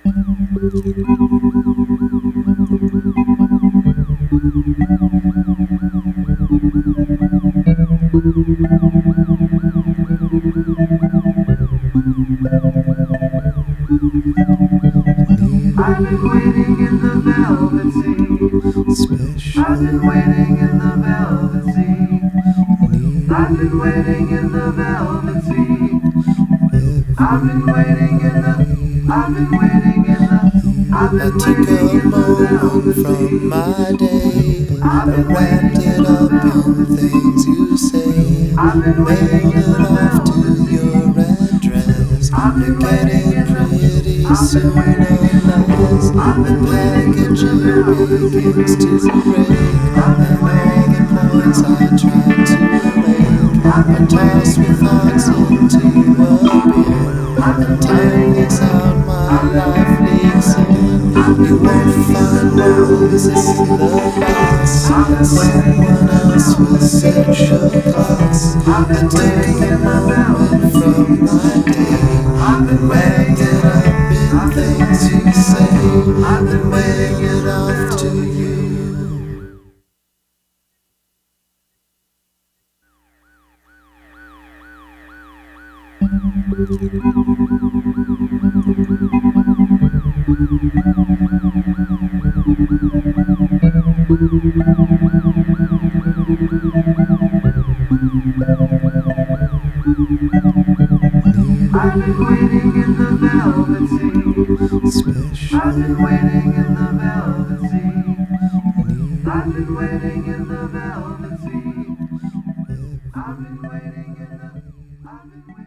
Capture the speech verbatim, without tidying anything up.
I've been waiting in the velvet sea. Special. I've been waiting in the velvet sea. I've been waiting in the velvet sea. I've been waiting in the. I've been waiting in the. I've I been took waiting a in the moment velvet from sea. my day. I've I been wrapped waiting it in the up in velvet things you say. I've been waiting Mailed in it the off to velvet sea. your address. I've You been get waiting it in the. pretty I've been soon waiting in the. unless I've the been waiting in the packaging velvet begins sea. to break. I've been And all waiting the in the points I velvet tried to make I've are been tossed waiting in with the thoughts velvet into a bin. I've been And time waiting in leaks the. out, my I've been life waiting in leaks the. in. I've You been won't waiting in the find velvet roses in the box. I've been waiting in Someone the else will velvet set your clocks. I've I been took waiting a in the moment velvet from my day I've been and waiting wrapped in it the. up in I've been things waiting you in the. say I've been and waiting mailed in it the off to velvet you. I've been waiting in the velvet sea. Special. I've been waiting in the velvet sea. I've been waiting in the velvet sea. I've been waiting in the. I've been waiting